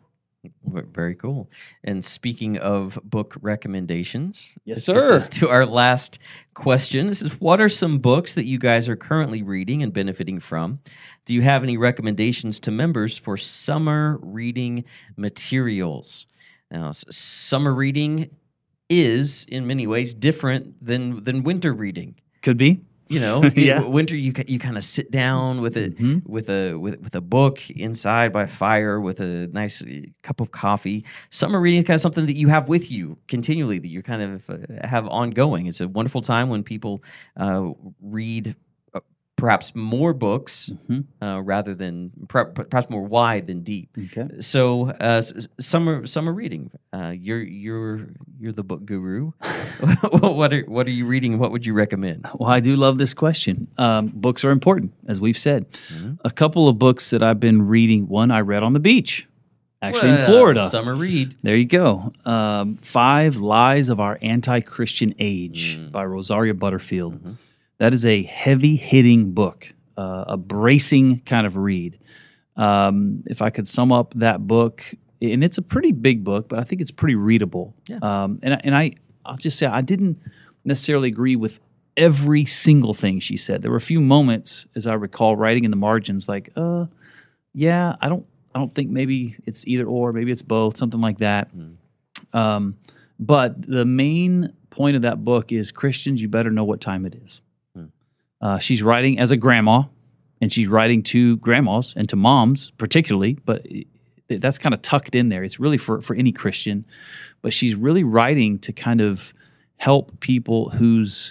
Speaker 1: Very cool. And speaking of book recommendations,
Speaker 2: yes,
Speaker 1: this
Speaker 2: sir.
Speaker 1: gets us to our last question. This is, what are some books that you guys are currently reading and benefiting from? Do you have any recommendations to members for summer reading materials? Now, summer reading is, in many ways, different than than winter reading.
Speaker 2: Could be.
Speaker 1: You know,
Speaker 2: yeah.
Speaker 1: Winter you you kind of sit down with a
Speaker 2: mm-hmm.
Speaker 1: with a with, with a book inside by a fire with a nice cup of coffee. Summer reading is kind of something that you have with you continually, that you kind of uh, have ongoing. It's a wonderful time when people uh, read uh, perhaps more books
Speaker 2: mm-hmm.
Speaker 1: uh, rather than perhaps more wide than deep.
Speaker 2: Okay.
Speaker 1: So uh, summer summer reading. Uh, you're you're you're the book guru. what are what are you reading? What would you recommend?
Speaker 2: Well, I do love this question. Um, books are important, as we've said.
Speaker 1: Mm-hmm.
Speaker 2: A couple of books that I've been reading. One I read on the beach, actually
Speaker 1: well,
Speaker 2: in Florida.
Speaker 1: Summer read.
Speaker 2: There you go. Um, Five Lies of Our Anti-Christian Age mm. by Rosaria Butterfield. Mm-hmm. That is a heavy-hitting book, uh, a bracing kind of read. Um, if I could sum up that book, and it's a pretty big book, but I think it's pretty readable.
Speaker 1: Yeah.
Speaker 2: Um, and and I, I'll just say I didn't necessarily agree with every single thing she said. There were a few moments, as I recall, writing in the margins, like, uh, yeah, I don't, I don't think maybe it's either or, maybe it's both, something like that. Mm. Um, but the main point of that book is, Christians, you better know what time it is. Uh, she's writing as a grandma, and she's writing to grandmas and to moms particularly, but it, that's kind of tucked in there. It's really for, for any Christian, but she's really writing to kind of help people whose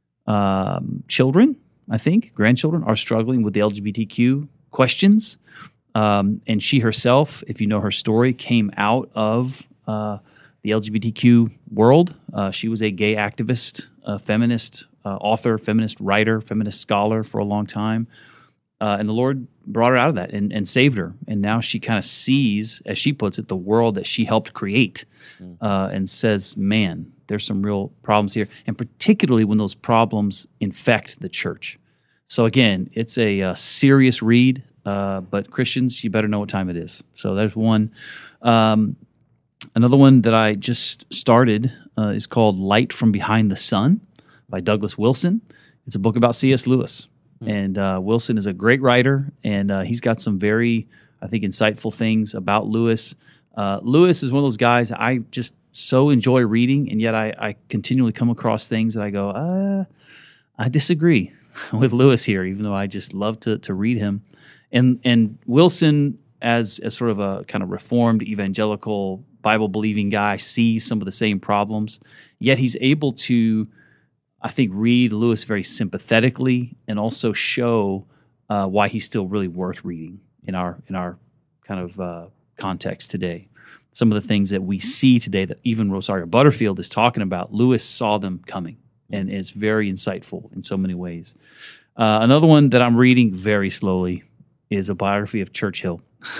Speaker 2: um, children, I think, grandchildren, are struggling with the L G B T Q questions. Um, and she herself, if you know her story, came out of uh, the L G B T Q world Uh, she was a gay activist, a feminist uh, author, feminist writer, feminist scholar for a long time. Uh, and the Lord brought her out of that and, and saved her. And now she kind of sees, as she puts it, the world that she helped create uh, and says, man, there's some real problems here. And particularly when those problems infect the church. So again, it's a, a serious read, uh, but Christians, you better know what time it is. So there's one. Um, another one that I just started uh, is called Light from Behind the Sun by Douglas Wilson. It's a book about C S Lewis. And uh, Wilson is a great writer, and uh, he's got some very, I think, insightful things about Lewis. Uh, Lewis is one of those guys I just so enjoy reading, and yet I, I continually come across things that I go, uh, I disagree with Lewis here, even though I just love to to read him. And and Wilson, as as sort of a kind of reformed evangelical Bible believing guy, sees some of the same problems, yet he's able to, I think, read Lewis very sympathetically and also show uh, why he's still really worth reading in our in our kind of uh, context today. Some of the things that we see today that even Rosario Butterfield is talking about, Lewis saw them coming, and it's very insightful in so many ways. Uh, another one that I'm reading very slowly is a biography of Churchill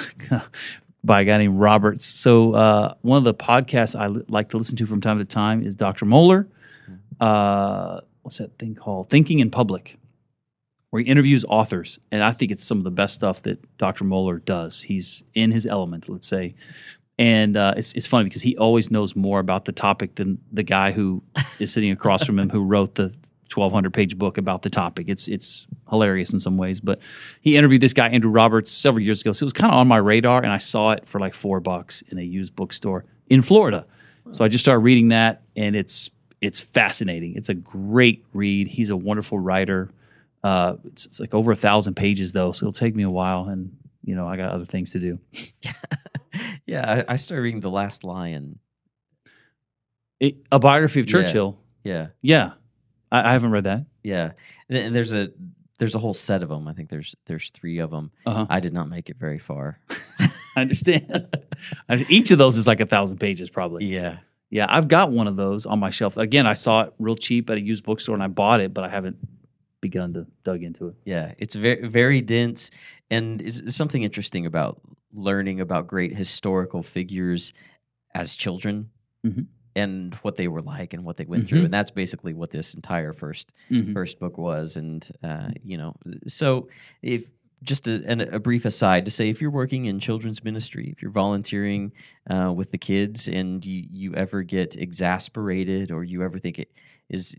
Speaker 2: by a guy named Roberts. So uh, one of the podcasts I li- like to listen to from time to time is Doctor Mohler. Uh, what's that thing called? Thinking in Public, where he interviews authors. And I think it's some of the best stuff that Doctor Mohler does. He's in his element, let's say. And uh, it's it's funny because he always knows more about the topic than the guy who is sitting across from him who wrote the twelve hundred page book about the topic. It's it's hilarious in some ways. But he interviewed this guy, Andrew Roberts, several years ago. So it was kind of on my radar, and I saw it for like four bucks in a used bookstore in Florida. So I just started reading that, and it's It's fascinating. It's a great read. He's a wonderful writer. Uh, it's, it's like over a thousand pages, though, so it'll take me a while, and you know I got other things to do.
Speaker 1: yeah, I, I started reading The Last Lion.
Speaker 2: It, a biography of Churchill.
Speaker 1: Yeah,
Speaker 2: yeah. I, I haven't read that.
Speaker 1: Yeah, and there's a there's a whole set of them. I think there's there's three of them.
Speaker 2: Uh-huh.
Speaker 1: I did not make it very far.
Speaker 2: I understand. Each of those is like a thousand pages, probably.
Speaker 1: Yeah.
Speaker 2: Yeah, I've got one of those on my shelf. Again, I saw it real cheap at a used bookstore, and I bought it, but I haven't begun to dug into it.
Speaker 1: Yeah, it's very very dense, and is something interesting about learning about great historical figures as children,
Speaker 2: mm-hmm.
Speaker 1: and what they were like and what they went
Speaker 2: mm-hmm.
Speaker 1: through, and that's basically what this entire first
Speaker 2: mm-hmm.
Speaker 1: first book was. And uh, you know, so if just a, an, a brief aside to say, if you're working in children's ministry, if you're volunteering uh, with the kids, and you, you ever get exasperated, or you ever think it is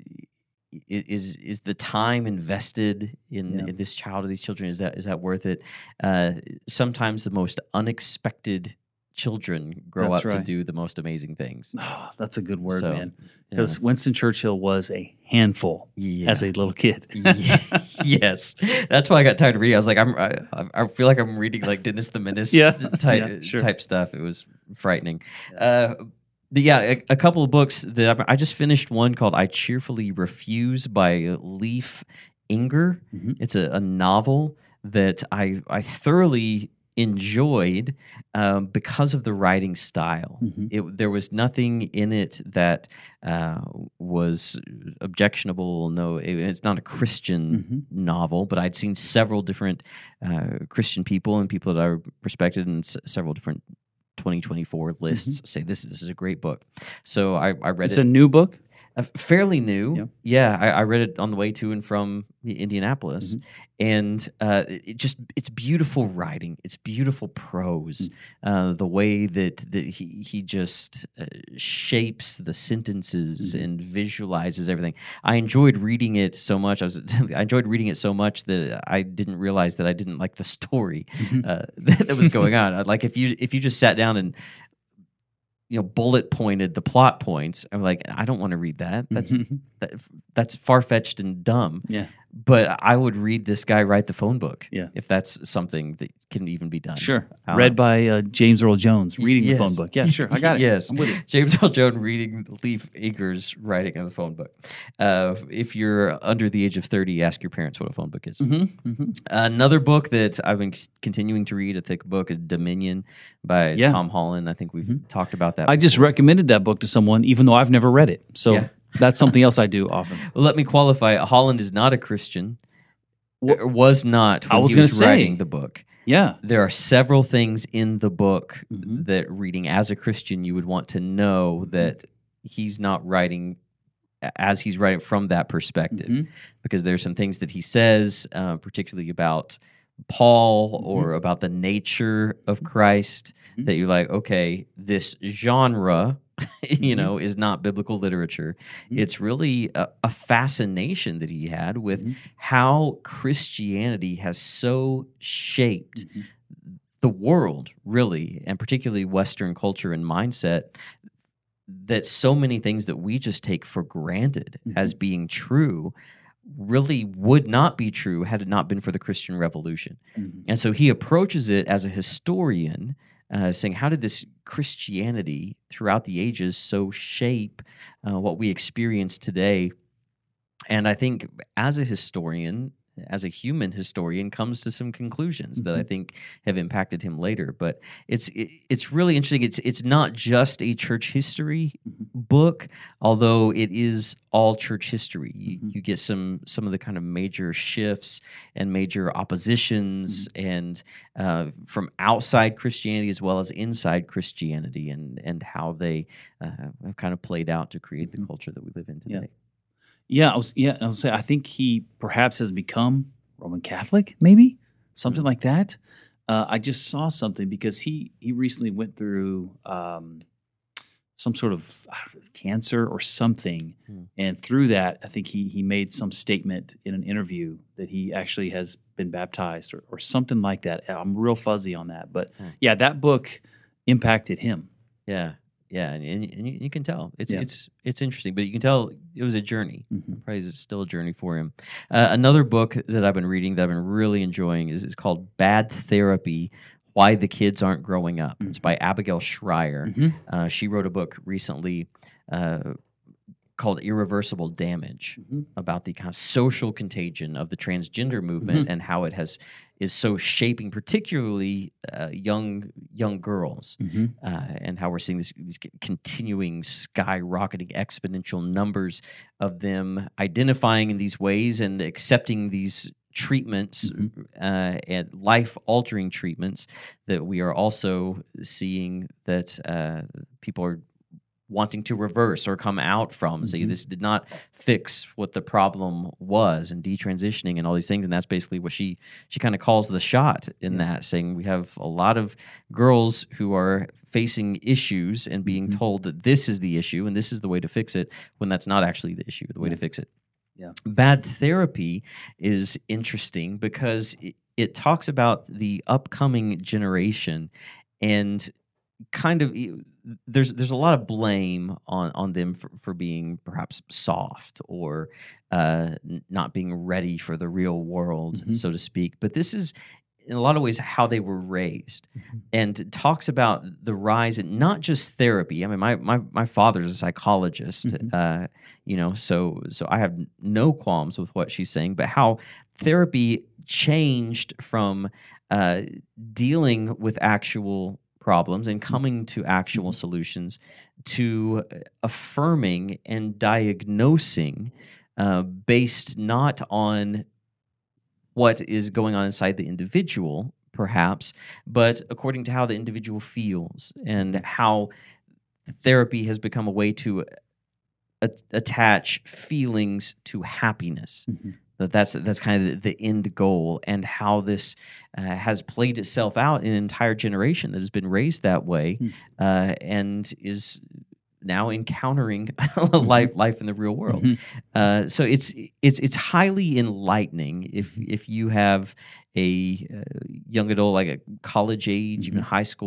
Speaker 1: is is the time invested in,
Speaker 2: yeah.
Speaker 1: in this child or these children, is that is that worth it? Uh, sometimes the most unexpected children grow
Speaker 2: That's
Speaker 1: up
Speaker 2: right.
Speaker 1: to do the most amazing things.
Speaker 2: Oh, that's a good word,
Speaker 1: So,
Speaker 2: man. Because
Speaker 1: yeah.
Speaker 2: Winston Churchill was a handful
Speaker 1: Yeah.
Speaker 2: as a little kid.
Speaker 1: Yeah, yes, that's why I got tired of reading. I was like, I'm, I, I feel like I'm reading like Dennis the Menace
Speaker 2: Yeah.
Speaker 1: type
Speaker 2: Yeah, sure.
Speaker 1: type stuff. It was frightening. Uh, but yeah, a, a couple of books that I, I just finished. One called "I Cheerfully Refuse" by Leif Inger.
Speaker 2: Mm-hmm.
Speaker 1: It's a, a novel that I I thoroughly enjoyed um, because of the writing style.
Speaker 2: Mm-hmm.
Speaker 1: It, there was nothing in it that uh, was objectionable. No, it, it's not a Christian
Speaker 2: mm-hmm.
Speaker 1: novel, but I'd seen several different uh, Christian people and people that I respected, and s- several different twenty twenty-four lists
Speaker 2: mm-hmm.
Speaker 1: say this, this is a great book. So I, I read
Speaker 2: It's
Speaker 1: it.
Speaker 2: a new book?
Speaker 1: Uh, fairly new.
Speaker 2: Yeah.
Speaker 1: Yeah, I, I read it on the way to and from Indianapolis.
Speaker 2: Mm-hmm.
Speaker 1: And uh, it just it's beautiful writing. It's beautiful prose.
Speaker 2: Mm-hmm.
Speaker 1: Uh, the way that, that he, he just uh, shapes the sentences
Speaker 2: mm-hmm.
Speaker 1: and visualizes everything. I enjoyed reading it so much. I was I enjoyed reading it so much that I didn't realize that I didn't like the story
Speaker 2: Mm-hmm.
Speaker 1: uh, that, that was going on. Like if you if you just sat down and you know, bullet pointed the plot points, I'm like, I don't want to read that. That's
Speaker 2: mm-hmm.
Speaker 1: that, that's far fetched and dumb.
Speaker 2: Yeah.
Speaker 1: but I would read this guy write the phone book.
Speaker 2: Yeah.
Speaker 1: If that's something that can even be done.
Speaker 2: Sure.
Speaker 1: Uh,
Speaker 2: Read by uh, James Earl Jones, reading
Speaker 1: yes.
Speaker 2: the phone book. Yeah, sure. I got it.
Speaker 1: Yes.
Speaker 2: I'm with it.
Speaker 1: James Earl Jones reading Leif Eggers writing of the phone book. Uh, if you're under the age of thirty, ask your parents what a phone book is.
Speaker 2: Mm-hmm, mm-hmm.
Speaker 1: Another book that I've been c- continuing to read, a thick book, is Dominion by
Speaker 2: Yeah.
Speaker 1: Tom Holland. I think we've
Speaker 2: Mhm.
Speaker 1: talked about that
Speaker 2: I just
Speaker 1: before.
Speaker 2: recommended that book to someone, even though I've never read it. So
Speaker 1: Yeah.
Speaker 2: that's something else I do often.
Speaker 1: Well, let me qualify. Holland is not a Christian.
Speaker 2: Wha-
Speaker 1: Or was not when
Speaker 2: I was
Speaker 1: he
Speaker 2: gonna
Speaker 1: was
Speaker 2: say.
Speaker 1: writing the book.
Speaker 2: Yeah.
Speaker 1: There are several things in the book
Speaker 2: Mhm.
Speaker 1: that reading as a Christian you would want to know that he's not writing a- as he's writing from that perspective,
Speaker 2: Mhm.
Speaker 1: because there's some things that he says, uh, particularly about Paul
Speaker 2: Mhm.
Speaker 1: or about the nature of Christ,
Speaker 2: Mhm.
Speaker 1: that you're like, okay, this genre, you
Speaker 2: Mhm.
Speaker 1: know, is not biblical literature.
Speaker 2: Mhm.
Speaker 1: It's really a, a fascination that he had with
Speaker 2: Mhm.
Speaker 1: how Christianity has so shaped
Speaker 2: Mhm.
Speaker 1: the world, really, and particularly Western culture and mindset, that so many things that we just take for granted
Speaker 2: Mhm.
Speaker 1: as being true really would not be true had it not been for the Christian Revolution.
Speaker 2: Mhm.
Speaker 1: And so he approaches it as a historian, uh, saying, how did this Christianity throughout the ages so shape uh, what we experience today? And I think as a historian, as a human historian, comes to some conclusions that I
Speaker 2: Mhm.
Speaker 1: think have impacted him later. But it's it, it's really interesting. It's it's not just a church history
Speaker 2: Mhm.
Speaker 1: book, although it is all church history. You,
Speaker 2: Mhm.
Speaker 1: you get some some of the kind of major shifts and major oppositions, and uh, from outside Christianity as well as inside Christianity, and and how they uh, have kind of played out to create the
Speaker 2: Mhm.
Speaker 1: culture that we live in
Speaker 2: Yeah.
Speaker 1: today.
Speaker 2: Yeah, I was. Yeah, I was say. I think he perhaps has become Roman Catholic, maybe something
Speaker 1: Mm.
Speaker 2: like that. Uh, I just saw something because he he recently went through um, some sort of I don't know, cancer or something,
Speaker 1: Mm.
Speaker 2: and through that, I think he he made some statement in an interview that he actually has been baptized or, or something like that. I'm real fuzzy on that, but
Speaker 1: Mm.
Speaker 2: yeah, that book impacted him.
Speaker 1: Yeah, yeah, and, and, and you, you can tell it's
Speaker 2: Yeah.
Speaker 1: it's it's interesting, but you can tell it was a journey.
Speaker 2: Mhm.
Speaker 1: Probably is still a journey for him. Uh, another book that I've been reading that I've been really enjoying is is called Bad Therapy: Why the Kids Aren't Growing Up. It's by Abigail Schreier.
Speaker 2: Mhm.
Speaker 1: Uh, she wrote a book recently uh, called Irreversible Damage,
Speaker 2: Mhm.
Speaker 1: about the kind of social contagion of the transgender movement
Speaker 2: Mhm.
Speaker 1: and how it has is so shaping particularly uh, young young girls,
Speaker 2: Mhm.
Speaker 1: uh, and how we're seeing this, these c- continuing skyrocketing exponential numbers of them identifying in these ways and accepting these treatments,
Speaker 2: Mhm.
Speaker 1: uh, and life altering treatments that we are also seeing that uh, people are wanting to reverse or come out from. Say
Speaker 2: Mhm.
Speaker 1: this did not fix what the problem was, and detransitioning and all these things. And that's basically what she she kind of calls the shot in
Speaker 2: Yeah.
Speaker 1: that, saying we have a lot of girls who are facing issues and being
Speaker 2: Mhm.
Speaker 1: told that this is the issue and this is the way to fix it, when that's not actually the issue, the way
Speaker 2: Yeah.
Speaker 1: to fix it.
Speaker 2: Yeah.
Speaker 1: Bad Therapy is interesting because it, it talks about the upcoming generation, and kind of e- there's there's a lot of blame on on them for, for being perhaps soft or uh, n- not being ready for the real world,
Speaker 2: Mhm.
Speaker 1: so to speak. But this is in a lot of ways how they were raised,
Speaker 2: Mhm.
Speaker 1: and it talks about the rise in not just therapy. I mean, my my my father's a psychologist,
Speaker 2: Mhm.
Speaker 1: uh, you know, so so I have no qualms with what she's saying, but how therapy changed from uh, dealing with actual problems and coming to actual
Speaker 2: Mhm.
Speaker 1: solutions to uh, affirming and diagnosing, uh, based not on what is going on inside the individual, perhaps, but according to how the individual feels, and
Speaker 2: Mhm.
Speaker 1: how therapy has become a way to a- attach feelings to happiness.
Speaker 2: Mhm.
Speaker 1: That that's that's kind of the, the end goal, and how this uh, has played itself out in an entire generation that has been raised that way,
Speaker 2: Hmm.
Speaker 1: uh, and is now encountering life life in the real world.
Speaker 2: Mhm.
Speaker 1: Uh, so it's it's it's highly enlightening if
Speaker 2: Mhm.
Speaker 1: if you have a uh, young adult, like a college age, even
Speaker 2: Mhm.
Speaker 1: high school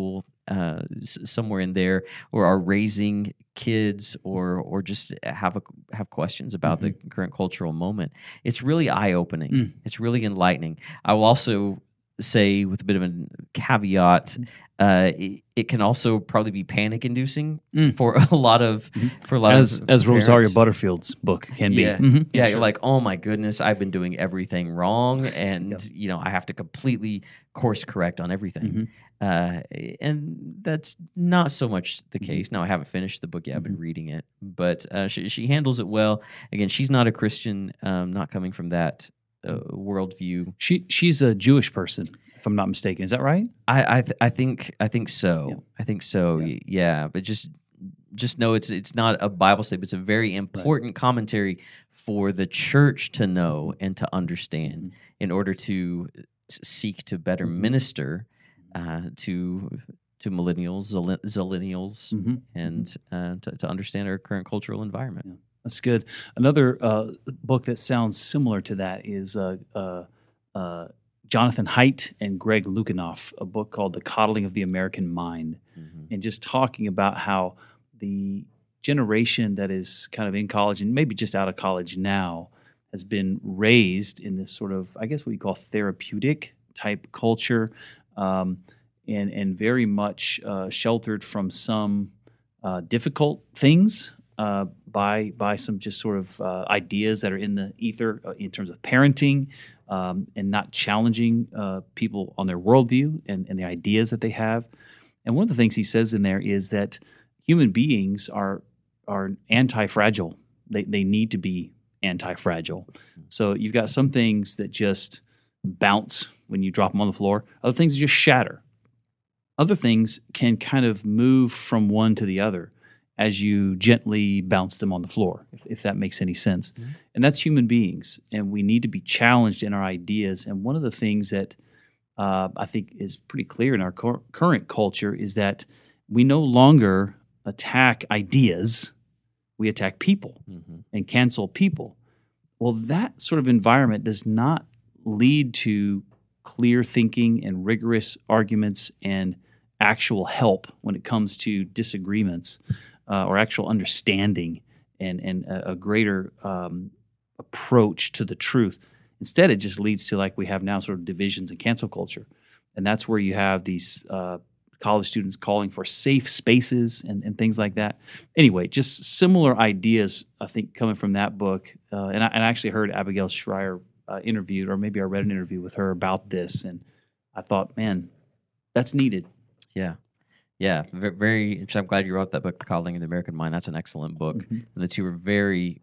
Speaker 1: uh, s- somewhere in there, or are raising kids, or or just have a, have questions about mm-hmm. the current cultural moment. It's really eye-opening. Mm. It's really enlightening. I will also say, with a bit of a caveat, uh, it, it can also probably be panic-inducing mm. for a lot of for a lot
Speaker 2: as
Speaker 1: of
Speaker 2: as
Speaker 1: parents.
Speaker 2: Rosaria Butterfield's book can
Speaker 1: yeah.
Speaker 2: be. Mm-hmm.
Speaker 1: Yeah,
Speaker 2: yeah
Speaker 1: you're
Speaker 2: sure.
Speaker 1: like, oh my goodness, I've been doing everything wrong, and yep. you know I have to completely course correct on everything. Mm-hmm. Uh, and that's not so much the case. Mm-hmm. Now, I haven't finished the book yet. I've been mm-hmm. reading it, but uh, she, she handles it well. Again, she's not a Christian, um, not coming from that uh, worldview.
Speaker 2: She she's a Jewish person, if I'm not mistaken. Is that right?
Speaker 1: I I, th- I think I think so. Yeah. I think so. Yeah. yeah, but just just know it's it's not a Bible study, but it's a very important right. commentary for the church to know and to understand mm-hmm. in order to seek to better mm-hmm. minister Uh, to to millennials, zillennials, mm-hmm. and uh, to, to understand our current cultural environment.
Speaker 2: Yeah, that's good. Another uh, book that sounds similar to that is uh, uh, uh, Jonathan Haidt and Greg Lukianoff, a book called The Coddling of the American Mind, mm-hmm. and just talking about how the generation that is kind of in college and maybe just out of college now has been raised in this sort of, I guess what you call therapeutic type culture. Um, and and very much uh, sheltered from some uh, difficult things uh, by by some just sort of uh, ideas that are in the ether uh, in terms of parenting um, and not challenging uh, people on their worldview and, and the ideas that they have. And one of the things he says in there is that human beings are are anti-fragile. They they need to be anti-fragile. So you've got some things that just bounce when you drop them on the floor. Other things just shatter. Other things can kind of move from one to the other as you gently bounce them on the floor, if, if that makes any sense. Mm-hmm. And that's human beings, and we need to be challenged in our ideas. And one of the things that uh, I think is pretty clear in our cor- current culture is that we no longer attack ideas, we attack people mm-hmm. and cancel people. Well, that sort of environment does not lead to clear thinking and rigorous arguments and actual help when it comes to disagreements uh, or actual understanding and, and a, a greater um, approach to the truth. Instead, it just leads to, like we have now, sort of divisions and cancel culture. And that's where you have these uh, college students calling for safe spaces and, and things like that. Anyway, just similar ideas, I think, coming from that book. Uh, and, I, and I actually heard Abigail Schreier Uh, interviewed, or maybe I read an interview with her about this, and I thought, man, that's needed.
Speaker 1: Yeah, yeah, very interesting. I'm glad you wrote that book, The Coddling of the American Mind. That's an excellent book, mm-hmm. and the two are very,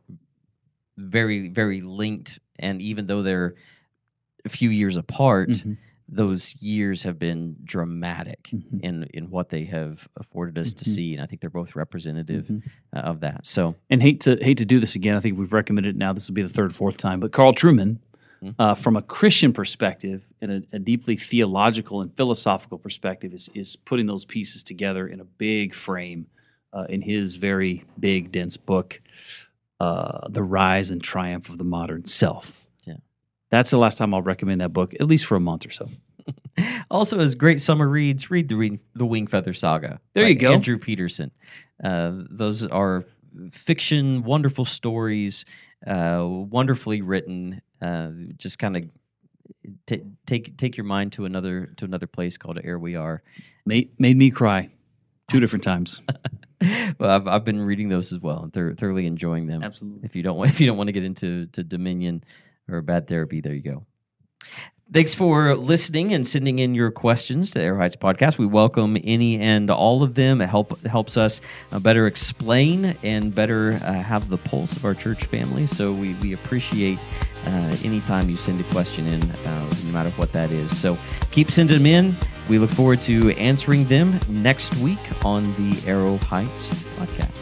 Speaker 1: very, very linked. And even though they're a few years apart, mm-hmm. those years have been dramatic mm-hmm. in in what they have afforded us mm-hmm. to see, and I think they're both representative mm-hmm. uh, of that. So,
Speaker 2: and hate to hate to do this again. I think we've recommended it now. This will be the third, fourth time. But Carl Trueman. Uh, from a Christian perspective and a, a deeply theological and philosophical perspective is, is putting those pieces together in a big frame uh, in his very big, dense book, uh, The Rise and Triumph of the Modern Self.
Speaker 1: Yeah,
Speaker 2: That's the last time I'll recommend that book, at least for a month or so.
Speaker 1: Also, as great summer reads, read the, Re- the Wing Feather Saga.
Speaker 2: There you go.
Speaker 1: Andrew Peterson. Uh, those are fiction, wonderful stories, uh, wonderfully written. Uh, just kind of t- take take your mind to another to another place called Ere We Are.
Speaker 2: Made made me cry two different times.
Speaker 1: Well, I've I've been reading those as well and th- thoroughly enjoying them.
Speaker 2: Absolutely.
Speaker 1: If you don't want if you don't want to get into to Dominion or Bad Therapy, there you go. Thanks for listening and sending in your questions to the Arrow Heights Podcast. We welcome any and all of them. It help, helps us uh, better explain and better uh, have the pulse of our church family. So we, we appreciate uh, any time you send a question in, uh, no matter what that is. So keep sending them in. We look forward to answering them next week on the Arrow Heights Podcast.